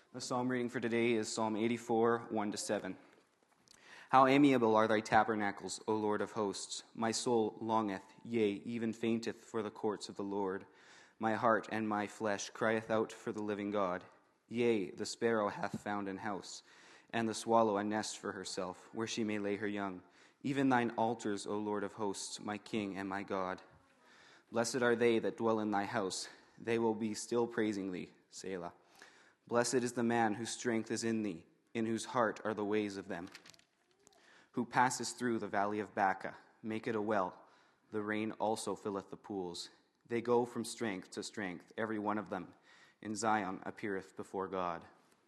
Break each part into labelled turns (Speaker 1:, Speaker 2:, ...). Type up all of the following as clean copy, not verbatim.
Speaker 1: The psalm reading for today is Psalm 84, 1-7. How amiable are thy tabernacles, O Lord of hosts! My soul longeth, yea, even fainteth for the courts of the Lord. My heart and my flesh crieth out for the living God. Yea, the sparrow hath found an house, and the swallow a nest for herself, where she may lay her young. Even thine altars, O Lord of hosts, my King and my God. Blessed are they that dwell in thy house. They will be still praising thee. Selah. Blessed is the man whose strength is in thee, in whose heart are the ways of them. Who passes through the valley of Baca, make it a well. The rain also filleth the pools. They go from strength to strength, every one of them. In Zion appeareth before God.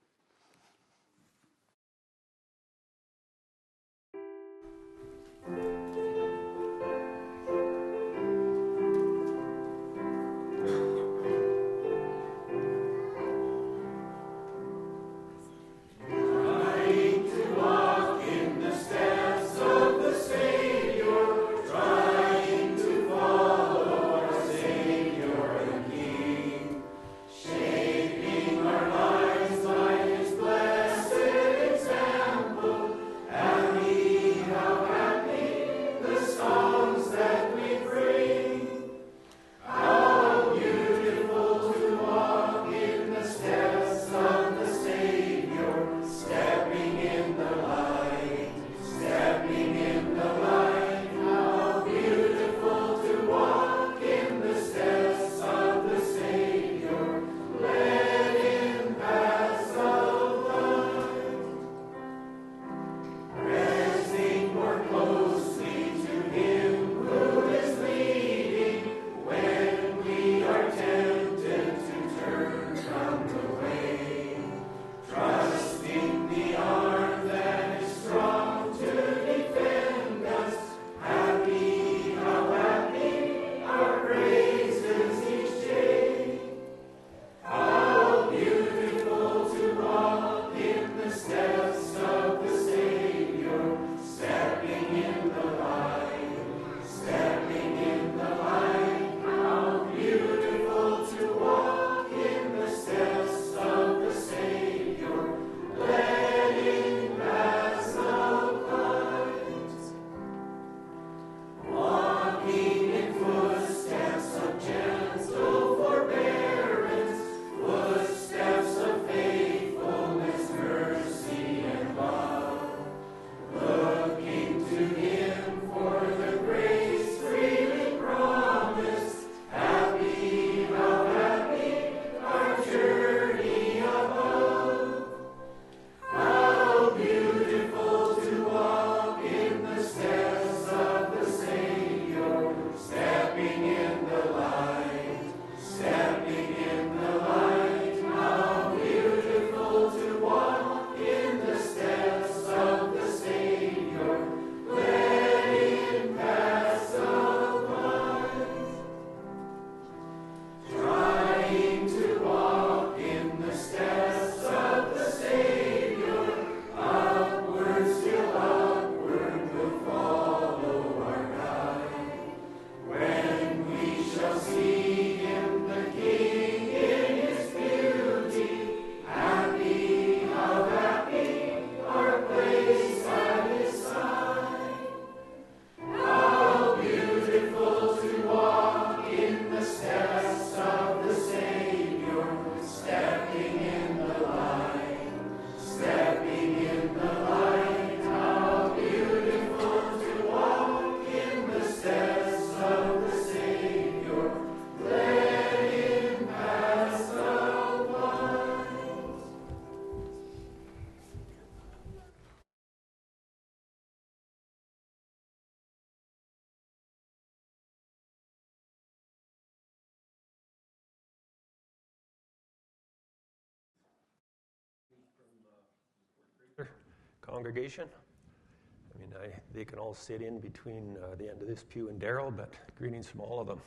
Speaker 2: Congregation. I mean, they can all sit in between the end of this pew and Daryl, but greetings from all of them.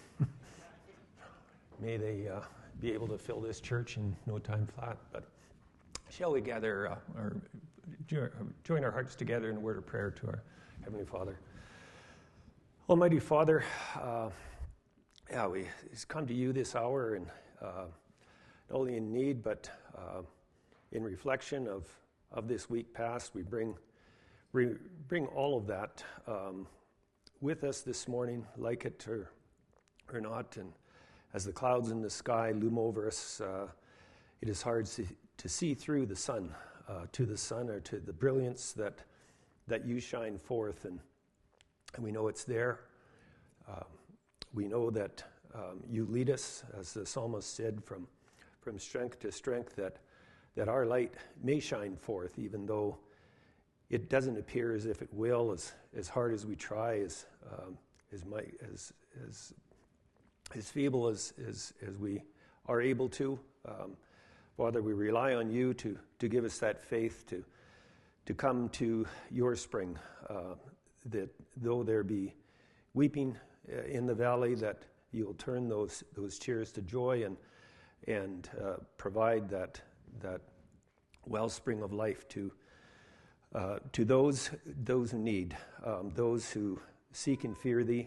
Speaker 2: May they be able to fill this church in no time flat. But shall we gather join our hearts together in a word of prayer to our Heavenly Father. Almighty Father, we come to you this hour and not only in need, but in reflection of this week past. We bring all of that with us this morning, like it or not. And as the clouds in the sky loom over us, it is hard to see through the sun, to the sun or to the brilliance that you shine forth. And we know it's there. We know that you lead us, as the psalmist said, from strength to strength, that our light may shine forth, even though it doesn't appear as if it will, as hard as we try, as feeble as we are able to. Father, we rely on you to give us that faith to come to your spring, that though there be weeping in the valley, that you'll turn those tears to joy and provide that wellspring of life to those who need, those who seek and fear thee,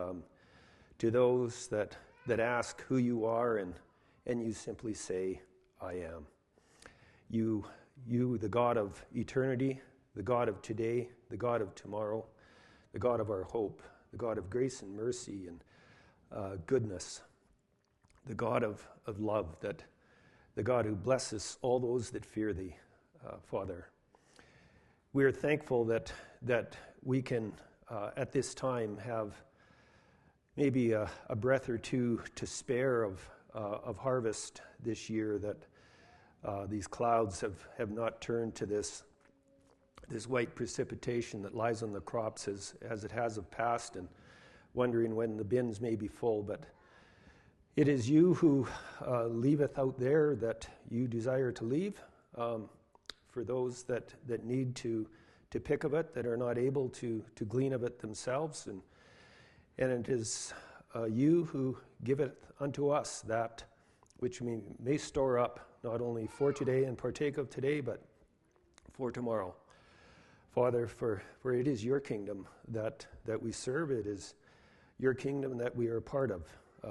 Speaker 2: to those that ask who you are, and you simply say, I am. You, the God of eternity, the God of today, the God of tomorrow, the God of our hope, the God of grace and mercy and goodness, the God of love, the God who blesses all those that fear thee, Father. We are thankful that we can, at this time, have maybe a breath or two to spare of harvest this year, that these clouds have not turned to this white precipitation that lies on the crops as it has of past, and wondering when the bins may be full. But it is you who leaveth out there that you desire to leave, for those that need to pick of it, that are not able to glean of it themselves. And it is you who giveth unto us that which we may store up, not only for today and partake of today, but for tomorrow. Father, for it is your kingdom that we serve. It is your kingdom that we are a part of.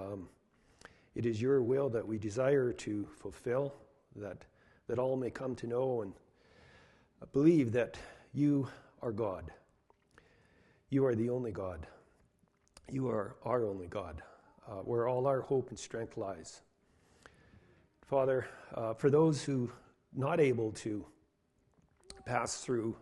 Speaker 2: It is your will that we desire to fulfill, that all may come to know and believe that you are God. You are the only God. You are our only God, where all our hope and strength lies. Father, for those who not able to pass through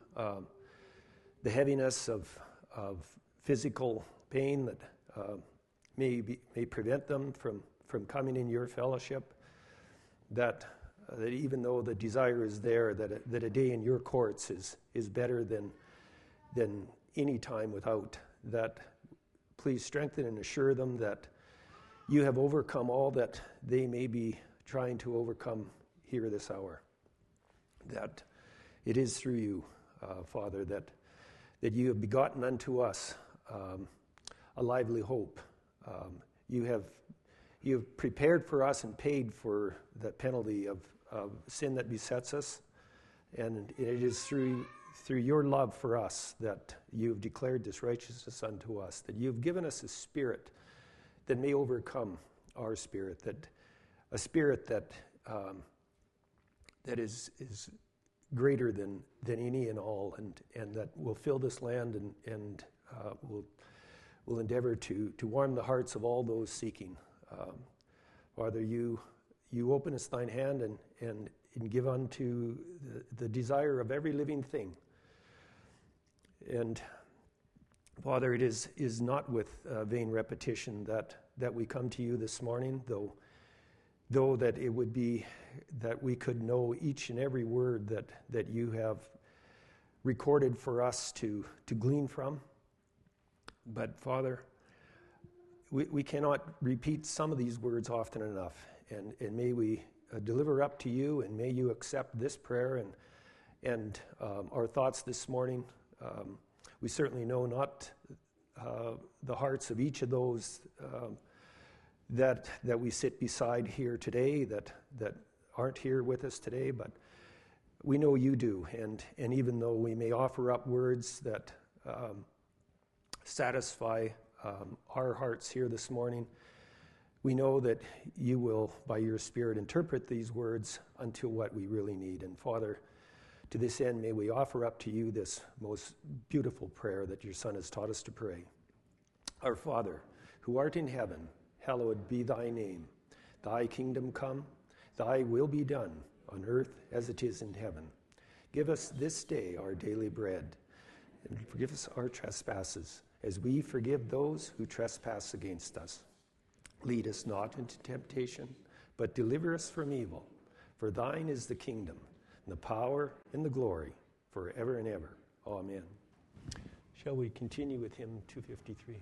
Speaker 2: the heaviness of physical pain that may prevent them from coming in your fellowship, that even though the desire is there, that a day in your courts is better than any time without, that please strengthen and assure them that you have overcome all that they may be trying to overcome here this hour. That it is through you, Father, that you have begotten unto us a lively hope. You have prepared for us and paid for the penalty of sin that besets us, and it is through your love for us that you have declared this righteousness unto us, that you have given us a spirit that may overcome our spirit, that a spirit that is greater than any and all, and that will fill this land and will endeavor to warm the hearts of all those seeking. Father, you open us thine hand and give unto the desire of every living thing. And Father, it is not with vain repetition that we come to you this morning, though that it would be that we could know each and every word that you have recorded for us to glean from. But Father, we cannot repeat some of these words often enough, and may we deliver up to you, and may you accept this prayer and our thoughts this morning. We certainly know not the hearts of each of those that we sit beside here today, that aren't here with us today, but we know you do, and even though we may offer up words that satisfy our hearts here this morning, We know that you will, by your Spirit, interpret these words unto what we really need. And Father, to this end, may we offer up to you this most beautiful prayer that your Son has taught us to pray. Our Father, who art in heaven, hallowed be thy name. Thy kingdom come, thy will be done, on earth as it is in heaven. Give us this day our daily bread, and forgive us our trespasses, as we forgive those who trespass against us. Lead us not into temptation, but deliver us from evil. For thine is the kingdom, and the power, and the glory, forever and ever. Amen. Shall we continue with hymn 253?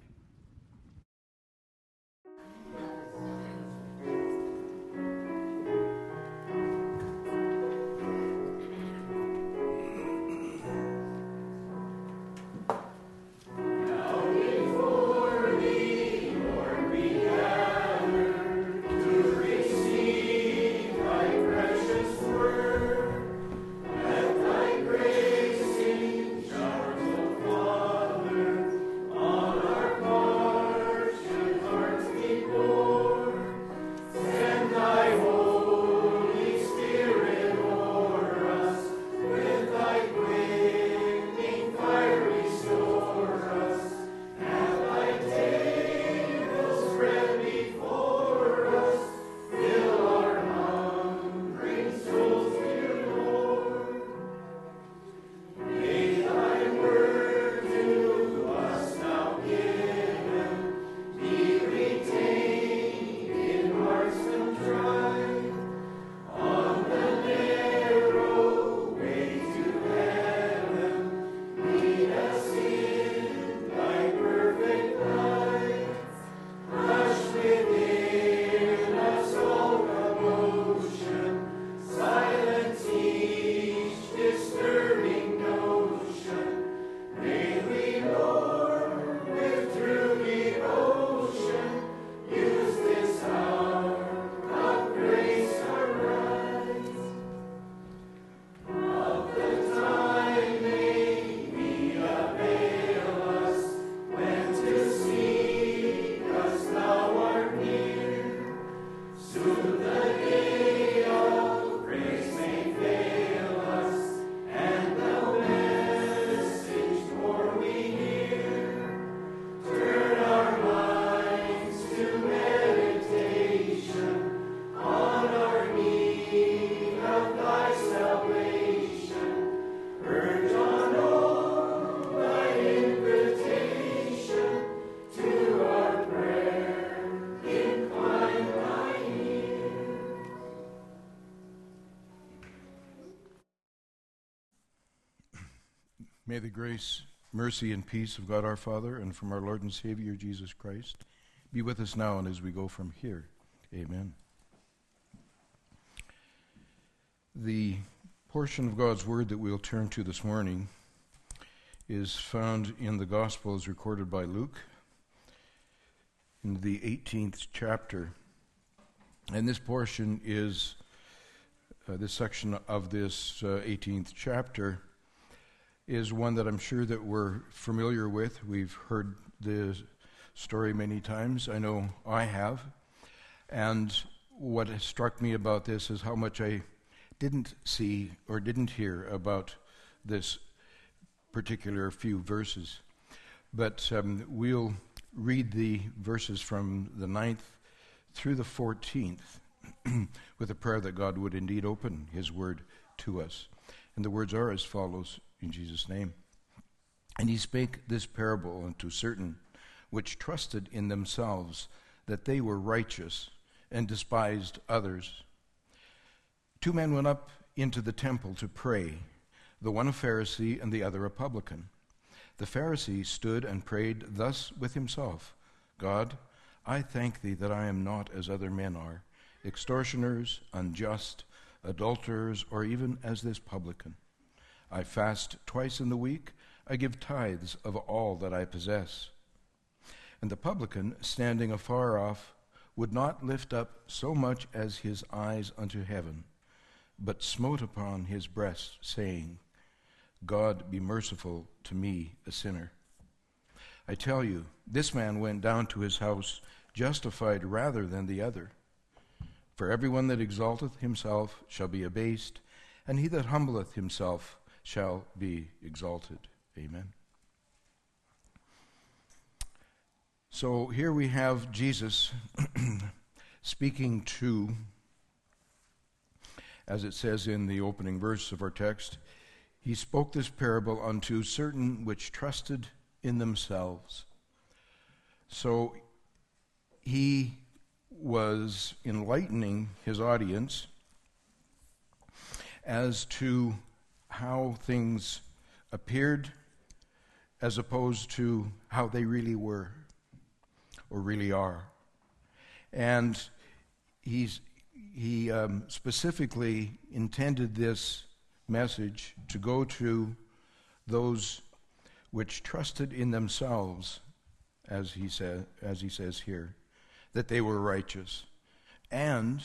Speaker 3: May the grace, mercy, and peace of God our Father and from our Lord and Savior Jesus Christ be with us now and as we go from here. Amen. The portion of God's Word that we'll turn to this morning is found in the Gospel as recorded by Luke in the 18th chapter. And this portion is, this section of this 18th chapter is one that I'm sure that we're familiar with. We've heard the story many times. I know I have. And what has struck me about this is how much I didn't see or didn't hear about this particular few verses. But we'll read the verses from the 9th through the 14th with a prayer that God would indeed open his word to us. And the words are as follows, in Jesus' name. And he spake this parable unto certain which trusted in themselves that they were righteous, and despised others. 2 men went up into the temple to pray, the one a Pharisee and the other a publican. The Pharisee stood and prayed thus with himself, God, I thank thee that I am not as other men are, extortioners, unjust, adulterers, or even as this publican. I fast twice in the week. I give tithes of all that I possess. And the publican, standing afar off, would not lift up so much as his eyes unto heaven, but smote upon his breast, saying, God be merciful to me, a sinner. I tell you, this man went down to his house justified rather than the other. For everyone that exalteth himself shall be abased, and he that humbleth himself shall be exalted. Amen. So here we have Jesus speaking to, as it says in the opening verse of our text, he spoke this parable unto certain which trusted in themselves. So he was enlightening his audience as to how things appeared as opposed to how they really were or really are. And he specifically intended this message to go to those which trusted in themselves, as he says here, that they were righteous. And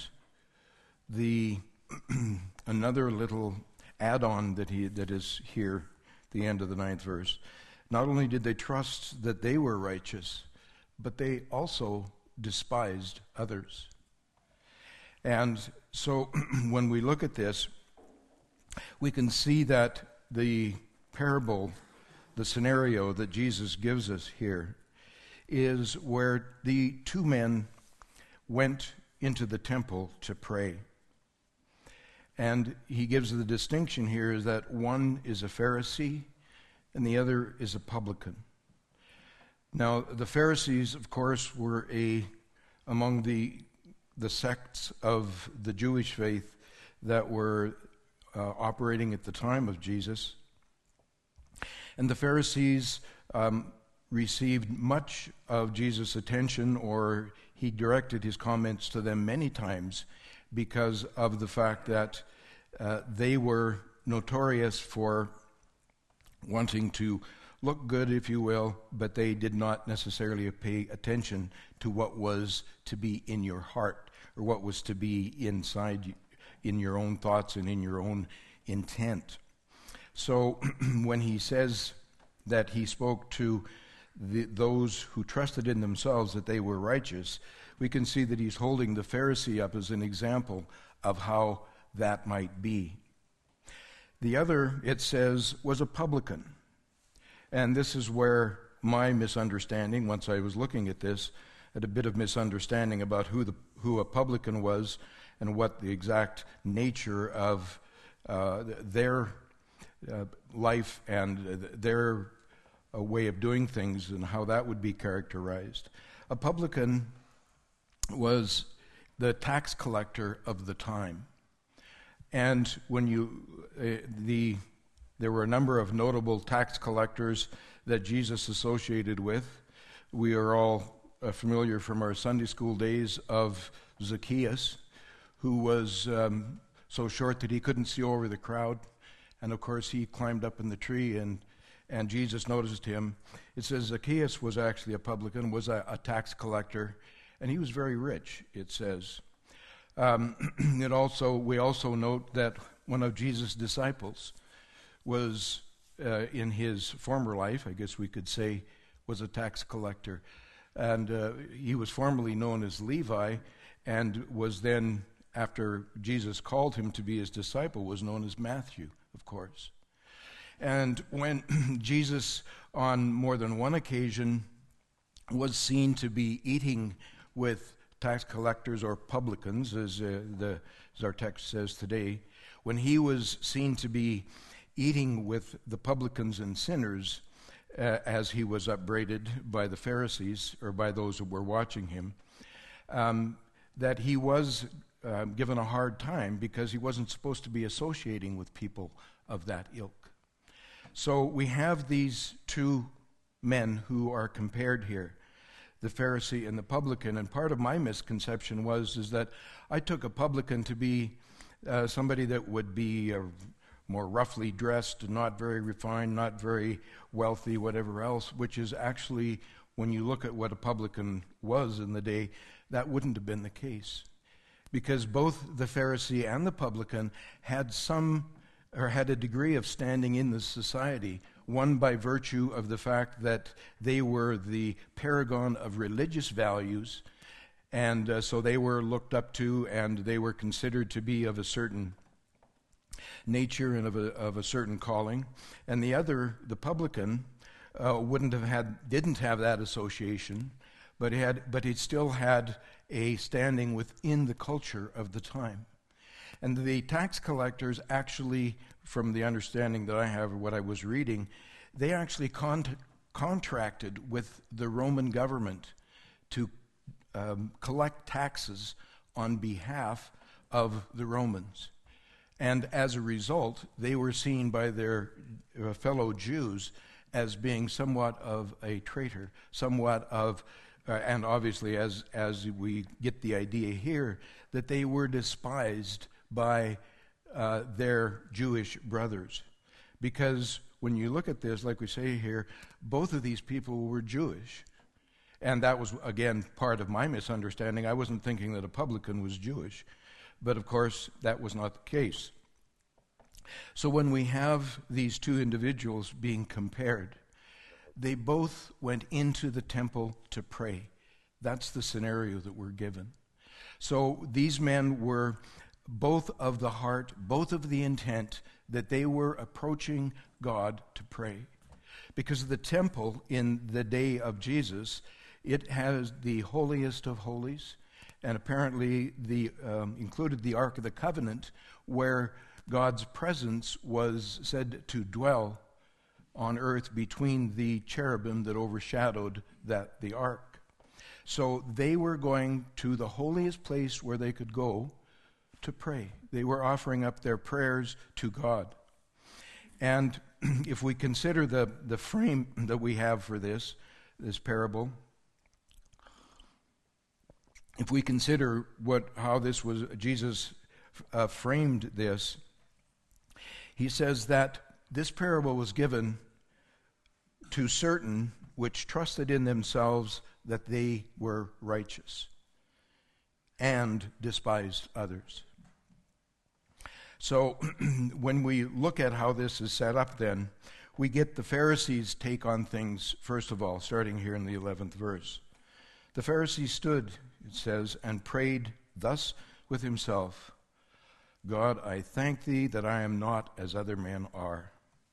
Speaker 3: the another little add-on that is here, the end of the 9th verse. Not only did they trust that they were righteous, but they also despised others. And so when we look at this, we can see that the parable, the scenario that Jesus gives us here, is where the two men went into the temple to pray. And he gives the distinction here is that one is a Pharisee and the other is a publican. Now, the Pharisees, of course, were among the sects of the Jewish faith that were operating at the time of Jesus. And the Pharisees received much of Jesus' attention, or he directed his comments to them many times because of the fact that they were notorious for wanting to look good, if you will, but they did not necessarily pay attention to what was to be in your heart, or what was to be inside in your own thoughts and in your own intent. So when he says that he spoke to those who trusted in themselves that they were righteous, we can see that he's holding the Pharisee up as an example of how that might be. The other, it says, was a publican. And this is where my misunderstanding, once I was looking at this, had a bit of misunderstanding about who a publican was and what the exact nature of their life and their way of doing things and how that would be characterized. A publican was the tax collector of the time. And when there were a number of notable tax collectors that Jesus associated with. We are all familiar from our Sunday school days of Zacchaeus, who was so short that he couldn't see over the crowd. And of course, he climbed up in the tree and Jesus noticed him. It says Zacchaeus was actually a publican, was a tax collector, and he was very rich, it says. We also note that one of Jesus' disciples was, in his former life, I guess we could say, was a tax collector. And he was formerly known as Levi, and was then, after Jesus called him to be his disciple, was known as Matthew, of course. And when Jesus, on more than one occasion, was seen to be eating with tax collectors or publicans, as our text says today, when he was seen to be eating with the publicans and sinners, as he was upbraided by the Pharisees, or by those who were watching him, that he was given a hard time because he wasn't supposed to be associating with people of that ilk. So we have these two men who are compared here, the Pharisee and the publican, and part of my misconception is that I took a publican to be somebody that would be more roughly dressed, not very refined, not very wealthy, whatever else, which is actually, when you look at what a publican was in the day, that wouldn't have been the case. Because both the Pharisee and the publican had a degree of standing in the society, one by virtue of the fact that they were the paragon of religious values, And so they were looked up to, and they were considered to be of a certain nature and of a certain calling. And the publican, didn't have that association, but he still had a standing within the culture of the time. And the tax collectors actually, from the understanding that I have of what I was reading, they actually contracted with the Roman government to collect taxes on behalf of the Romans. And as a result, they were seen by their fellow Jews as being somewhat of a traitor, somewhat of, and obviously as we get the idea here, that they were despised by their Jewish brothers. Because when you look at this, like we say here, both of these people were Jewish. And that was, again, part of my misunderstanding. I wasn't thinking that a publican was Jewish. But of course, that was not the case. So when we have these two individuals being compared, they both went into the temple to pray. That's the scenario that we're given. So these men were both of the heart, both of the intent that they were approaching God to pray. Because the temple in the day of Jesus, it has the holiest of holies, and apparently included the Ark of the Covenant, where God's presence was said to dwell on earth between the cherubim that overshadowed the ark. So they were going to the holiest place where they could go to pray. They were offering up their prayers to God. And if we consider the frame that we have for this parable, if we consider how this was, Jesus framed this, he says that this parable was given to certain which trusted in themselves that they were righteous and despised others. So when we look at how this is set up then, we get the Pharisees' take on things, first of all, starting here in the 11th verse. The Pharisee stood, it says, and prayed thus with himself, God, I thank thee that I am not as other men are.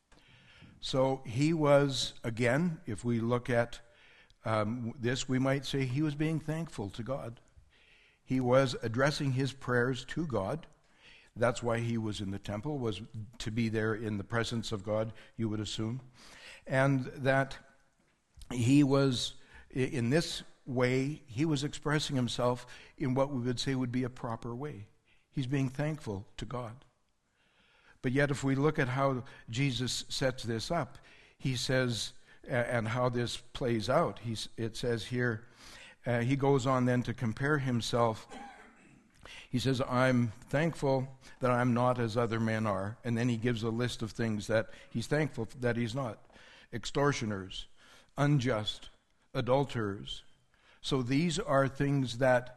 Speaker 3: So he was, again, if we look at this, we might say he was being thankful to God. He was addressing his prayers to God. That's why he was in the temple, was to be there in the presence of God, you would assume. And that he was, in this way, he was expressing himself in what we would say would be a proper way. He's being thankful to God. But yet if we look at how Jesus sets this up, he says, and how this plays out, it says here, he goes on then to compare himself. He says, I'm thankful that I'm not as other men are. And then he gives a list of things that he's thankful that he's not. Extortioners, unjust, adulterers. So these are things that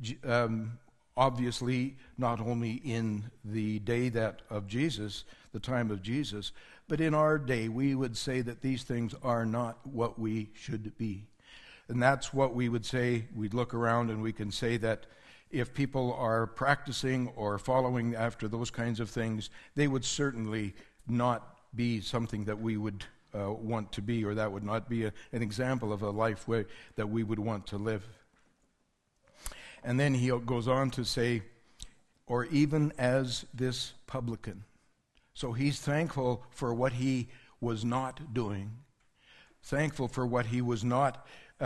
Speaker 3: obviously not only in the day of Jesus, the time of Jesus, but in our day we would say that these things are not what we should be. And that's what we would say. We'd look around and we can say that if people are practicing or following after those kinds of things, they would certainly not be something that we would want to be, or that would not be an example of a life that we would want to live. And then he goes on to say, or even as this publican. So he's thankful for what he was not doing, thankful for what he was not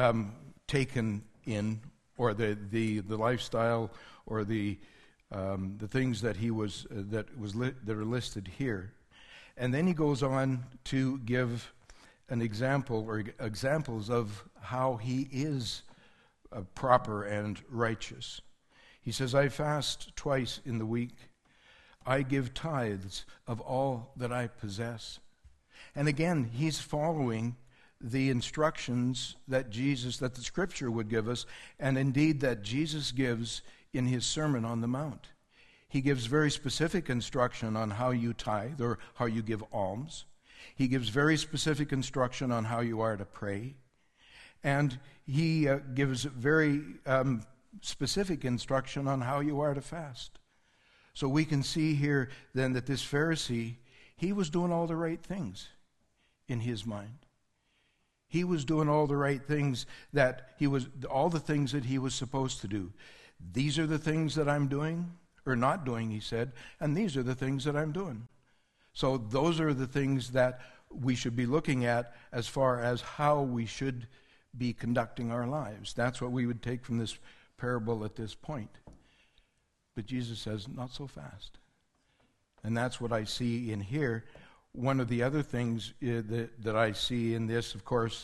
Speaker 3: taken in, or the lifestyle, or the things that he was that are listed here. And then he goes on to give an example, or examples of how he is proper and righteous. He says, I fast twice in the week. I give tithes of all that I possess. And again, he's following the instructions that the Scripture would give us, and indeed that Jesus gives in his Sermon on the Mount. He gives very specific instruction on how you tithe, or how you give alms. He gives very specific instruction on how you are to pray. And he gives very specific instruction on how you are to fast. So we can see here then that this Pharisee, he was doing all the right things in his mind. He was doing all the right things all the things that he was supposed to do. These are the things that I'm doing, or not doing, he said, and these are the things that I'm doing. So those are the things that we should be looking at as far as how we should be conducting our lives. That's what we would take from this parable at this point. But Jesus says, not so fast. And that's what I see in here. One of the other things that I see in this, of course,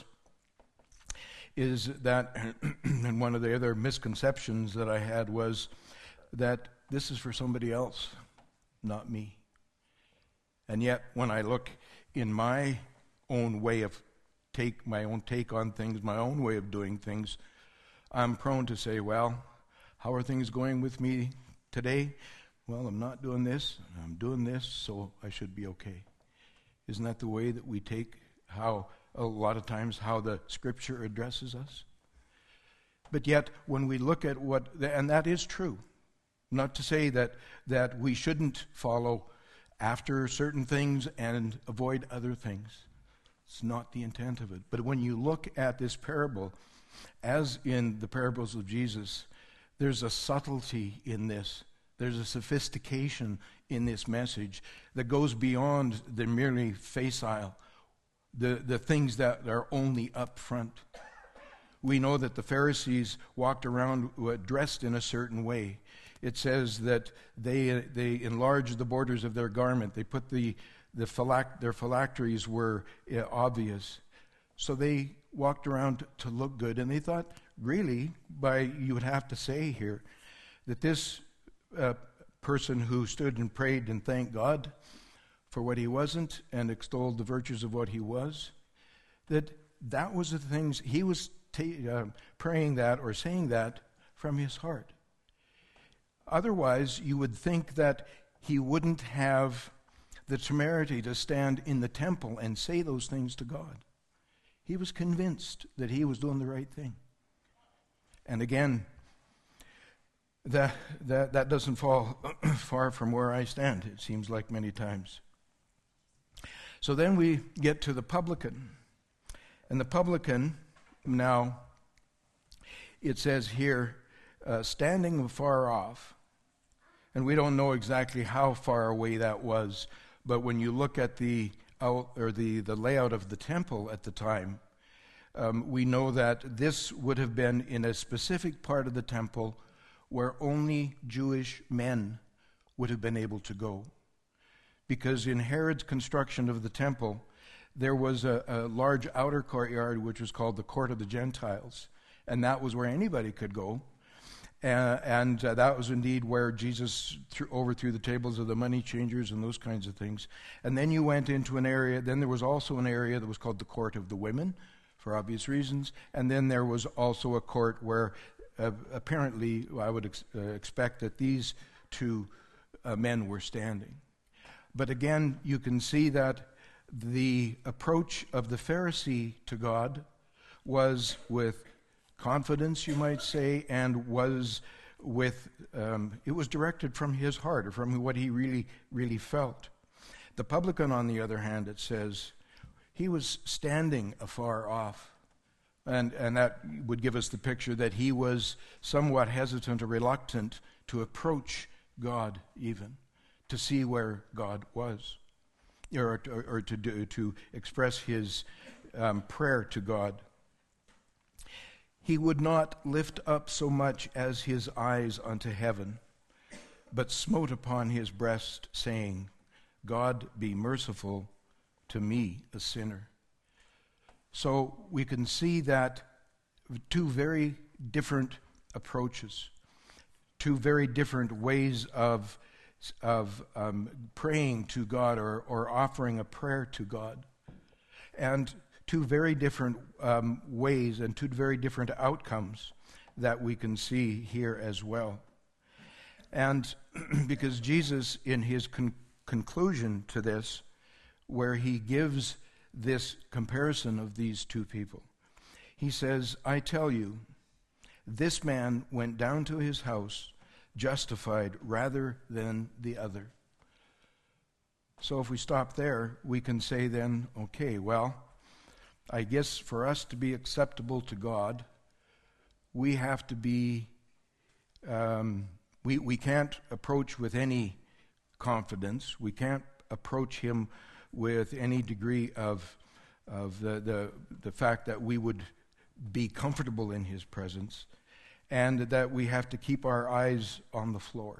Speaker 3: is that, and one of the other misconceptions that I had was that this is for somebody else, not me. And yet, when I look in my own way of my own take on things, my own way of doing things, I'm prone to say, well, how are things going with me today? Well, I'm not doing this, I'm doing this, so I should be okay. Isn't that the way that we take how, a lot of times, how the Scripture addresses us? But yet, when we look at and that is true, not to say that we shouldn't follow after certain things and avoid other things. It's not the intent of it. But when you look at this parable, as in the parables of Jesus, there's a subtlety in this. There's a sophistication in this message that goes beyond the merely facile, the things that are only up front. We know that the Pharisees walked around dressed in a certain way. It says that they enlarged the borders of their garment. They put their phylacteries were obvious. So they walked around to look good. And they thought, really, you would have to say here, that this person who stood and prayed and thanked God for what he wasn't and extolled the virtues of what he was, that was the things, he was praying that or saying that from his heart. Otherwise, you would think that he wouldn't have the temerity to stand in the temple and say those things to God. He was convinced that he was doing the right thing. And again, that doesn't fall far from where I stand, it seems like many times. So then we get to the publican. And the publican, now, it says here, standing afar off. And we don't know exactly how far away that was, but when you look at the layout of the temple at the time, we know that this would have been in a specific part of the temple where only Jewish men would have been able to go. Because in Herod's construction of the temple, there was a large outer courtyard which was called the Court of the Gentiles, and that was where anybody could go. And that was indeed where Jesus overthrew the tables of the money changers and those kinds of things. And then you went into an area, then there was also an area that was called the Court of the Women, for obvious reasons. And then there was also a court where apparently I would expect that these two men were standing. But again, you can see that the approach of the Pharisee to God was with confidence, you might say, and was with, it was directed from his heart, or from what he really, really felt. The publican, on the other hand, it says, he was standing afar off. And that would give us the picture that he was somewhat hesitant or reluctant to approach God even, to see where God was, or to express his prayer to God. He would not lift up so much as his eyes unto heaven, but smote upon his breast, saying, God be merciful to me, a sinner. So we can see that two very different approaches, two very different ways of praying to God or offering a prayer to God. And two very different ways and two very different outcomes that we can see here as well. And because Jesus, in his conclusion to this, where he gives this comparison of these two people, he says, I tell you this man went down to his house justified rather than the other. So if we stop there, we can say then, okay, well, I guess for us to be acceptable to God, we have to be, we can't approach with any confidence. We can't approach him with any degree of the fact that we would be comfortable in his presence, and that we have to keep our eyes on the floor.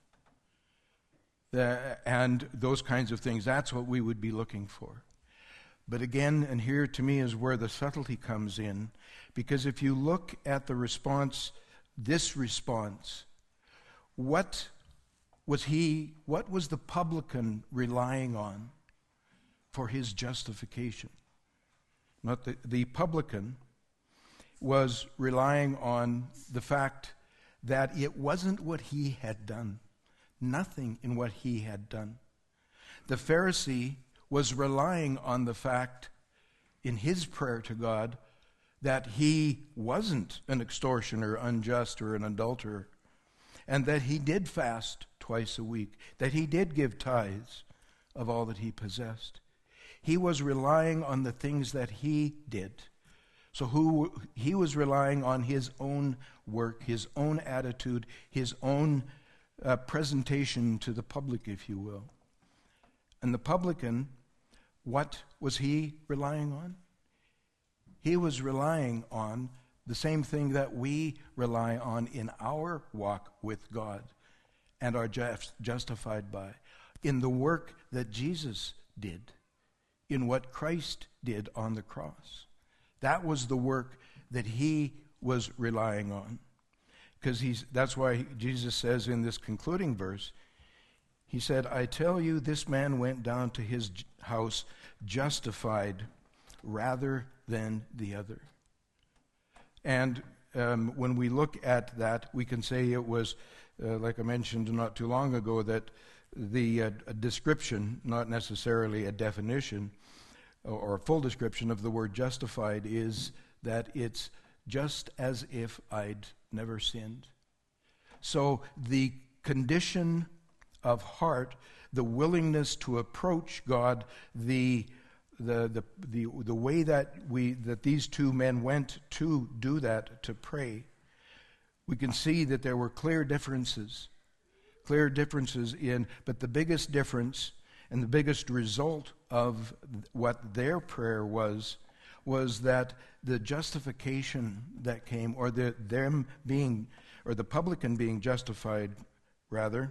Speaker 3: And those kinds of things, that's what we would be looking for. But again, and here to me is where the subtlety comes in, because if you look at the response, this response, what was the publican relying on for his justification? Not the publican was relying on the fact that it wasn't what he had done. Nothing in what he had done. The Pharisee was relying on the fact in his prayer to God that he wasn't an extortioner, unjust, or an adulterer, and that he did fast twice a week, that he did give tithes of all that he possessed. He was relying on the things that he did. So he was relying on his own work, his own attitude, his own presentation to the public, if you will. And the publican, what was he relying on? He was relying on the same thing that we rely on in our walk with God and are justified by, in the work that Jesus did, in what Christ did on the cross. That was the work that he was relying on. Because that's why Jesus says in this concluding verse, he said, I tell you, this man went down to his house justified rather than the other. And when we look at that, we can say it was, like I mentioned not too long ago, that the description, not necessarily a definition or a full description of the word justified, is that it's just as if I'd never sinned. So the condition of heart, the willingness to approach God, the way that these two men went to do that, to pray, we can see that there were clear differences in, but the biggest difference and the biggest result of what their prayer was that the justification that came, or the publican being justified, rather,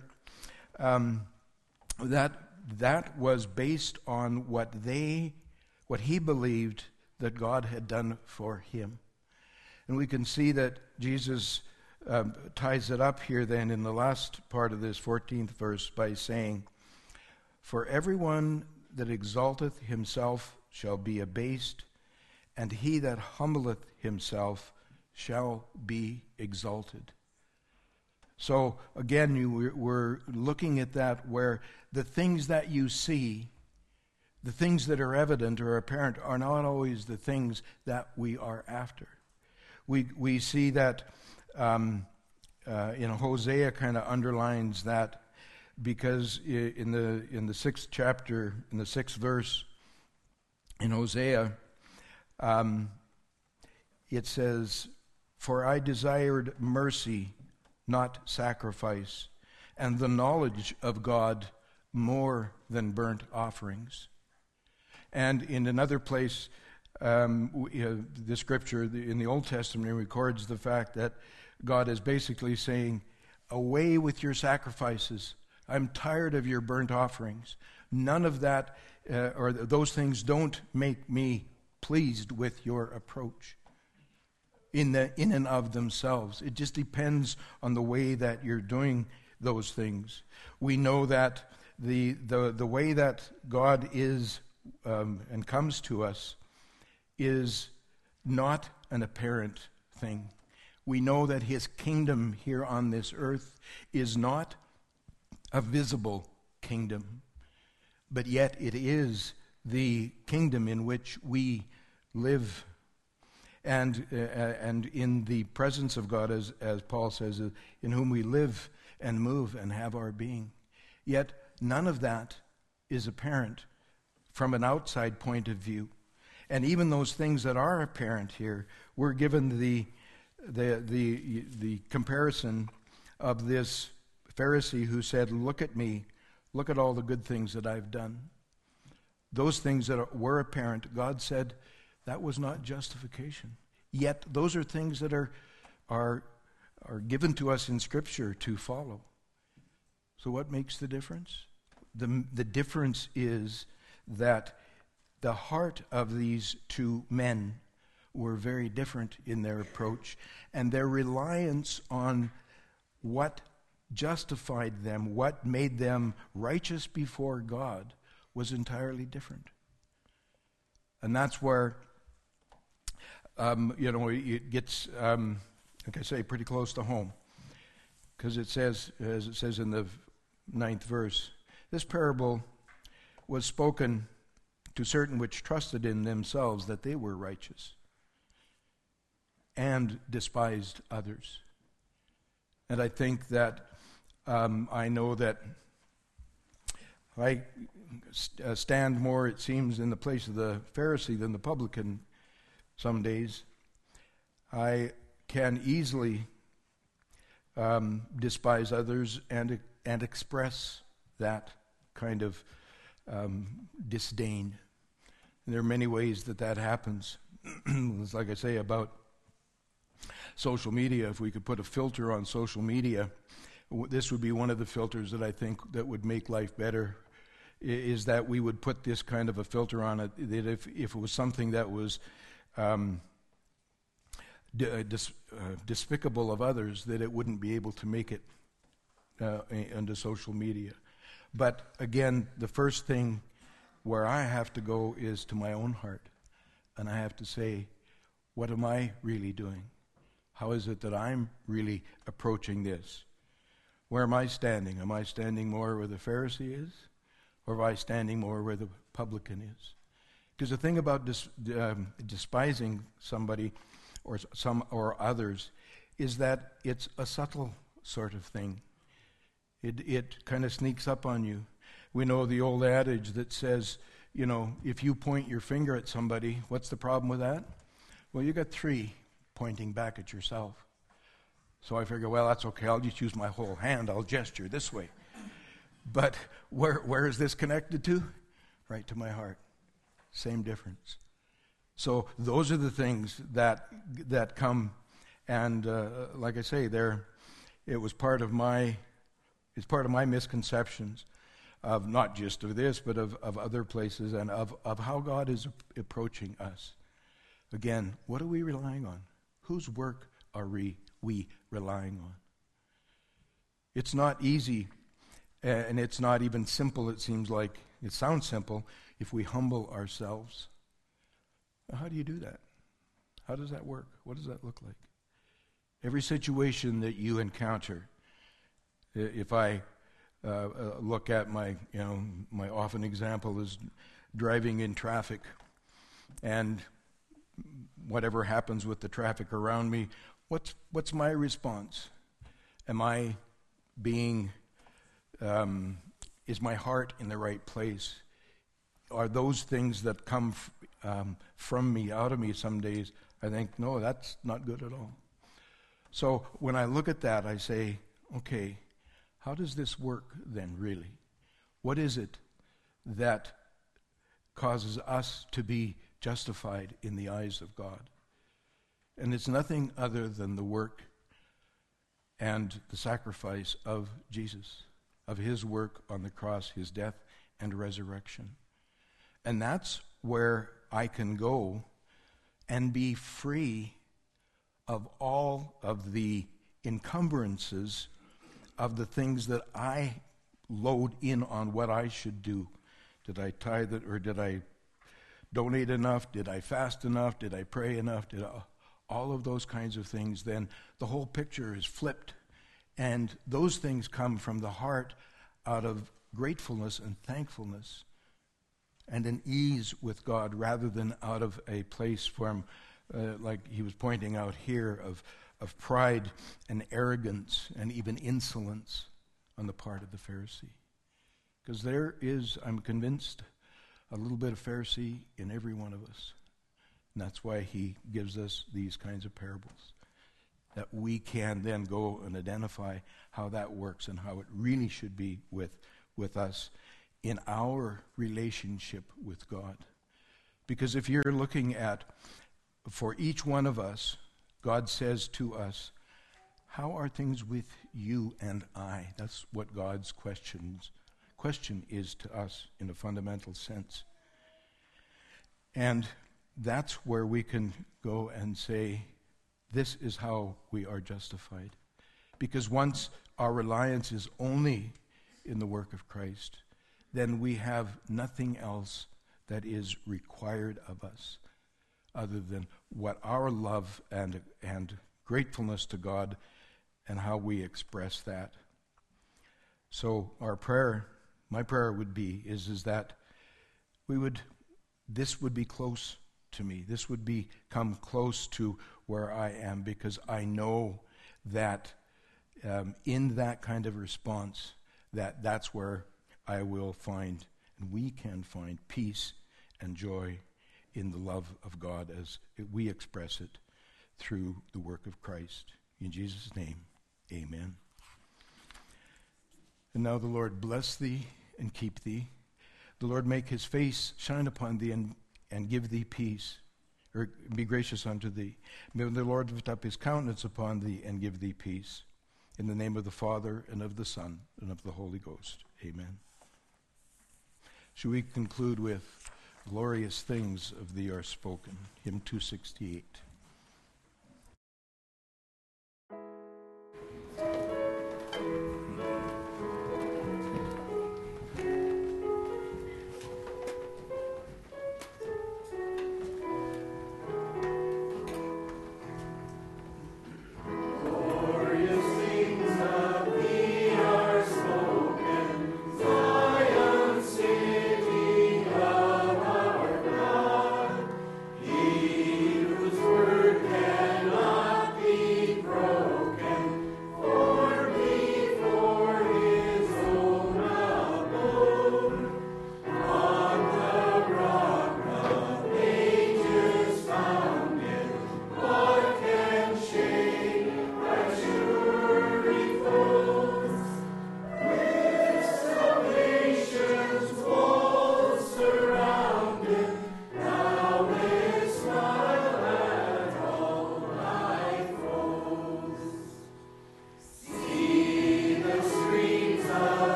Speaker 3: that was based on what he believed that God had done for him. And we can see that Jesus ties it up here then in the last part of this 14th verse by saying, for everyone that exalteth himself shall be abased, and he that humbleth himself shall be exalted. So again, we're looking at that, where the things that you see, the things that are evident or apparent, are not always the things that we are after. We see that Hosea kind of underlines that, because in the 6th chapter, in the 6th verse in Hosea, it says, for I desired mercy, not sacrifice, and the knowledge of God more than burnt offerings. And in another place, the scripture in the Old Testament records the fact that God is basically saying, away with your sacrifices. I'm tired of your burnt offerings. None of that, or those things don't make me pleased with your approach in and of themselves. It just depends on the way that you're doing those things. We know that the way that God is and comes to us is not an apparent thing. We know that his kingdom here on this earth is not a visible kingdom, but yet it is the kingdom in which we live. and in the presence of God, as Paul says, in whom we live and move and have our being. Yet none of that is apparent from an outside point of view. And even those things that are apparent here, we're given the comparison of this Pharisee who said, "Look at me, look at all the good things that I've done." Those things that were apparent, God said that was not justification. Yet those are things that are given to us in Scripture to follow. So what makes the difference? The difference is that the heart of these two men were very different in their approach, and their reliance on what justified them, what made them righteous before God, was entirely different. And that's where, it gets, like I say, pretty close to home. Because it says, as it says in the 9th verse, this parable was spoken to certain which trusted in themselves that they were righteous and despised others. And I think that I know that I stand more, it seems, in the place of the Pharisee than the publican some days. I can easily despise others and express that kind of disdain. And there are many ways that happens. It's like I say about social media. If we could put a filter on social media, this would be one of the filters that I think that would make life better, is that we would put this kind of a filter on it, that if it was something that was despicable of others, that it wouldn't be able to make it into social media. But again, the first thing where I have to go is to my own heart, and I have to say, what am I really doing? How is it that I'm really approaching this? Where am I standing? Am I standing more where the Pharisee is, or am I standing more where the publican is? Because the thing about despising somebody or others is that it's a subtle sort of thing. It kind of sneaks up on you. We know the old adage that says, if you point your finger at somebody, what's the problem with that? Well, you got 3 pointing back at yourself. So I figure, well, that's okay. I'll just use my whole hand. I'll gesture this way. But where is this connected to? Right to my heart. Same difference. So those are the things that come, and like I say, it's part of my misconceptions of not just of this, but of other places, and of how God is approaching us. Again, what are we relying on? Whose work are we relying on? It's not easy, and it's not even simple, it seems like. It sounds simple if we humble ourselves. How do you do that? How does that work? What does that look like? Every situation that you encounter, if I look at my often example is driving in traffic, and whatever happens with the traffic around me, what's my response? Am I being, is my heart in the right place? Are those things that come from me, out of me some days, I think, no, that's not good at all. So when I look at that, I say, okay, how does this work then, really? What is it that causes us to be justified in the eyes of God? And it's nothing other than the work and the sacrifice of Jesus, of his work on the cross, his death and resurrection. And that's where I can go and be free of all of the encumbrances of the things that I load in on what I should do. Did I tithe it, or did I donate enough? Did I fast enough? Did I pray enough? All of those kinds of things, then the whole picture is flipped. And those things come from the heart out of gratefulness and thankfulness and an ease with God, rather than out of a place from like he was pointing out here, of pride and arrogance and even insolence on the part of the Pharisee. Because there is, I'm convinced, a little bit of Pharisee in every one of us. And that's why he gives us these kinds of parables, that we can then go and identify how that works and how it really should be with us in our relationship with God. Because if you're looking at, for each one of us, God says to us, how are things with you and I? That's what God's question is to us in a fundamental sense. And that's where we can go and say, this is how we are justified. Because once our reliance is only in the work of Christ, then we have nothing else that is required of us other than what our love and gratefulness to God and how we express that. So our prayer, my prayer would be, is that this would be close to me. This would come close to where I am, because I know that in that kind of response, that's where I will find, and we can find, peace and joy in the love of God as we express it through the work of Christ. In Jesus' name, amen. And now the Lord bless thee and keep thee. The Lord make his face shine upon thee and give thee peace, or be gracious unto thee. May the Lord lift up his countenance upon thee and give thee peace. In the name of the Father, and of the Son, and of the Holy Ghost. Amen. Shall we conclude with Glorious Things of Thee Are Spoken, hymn 268.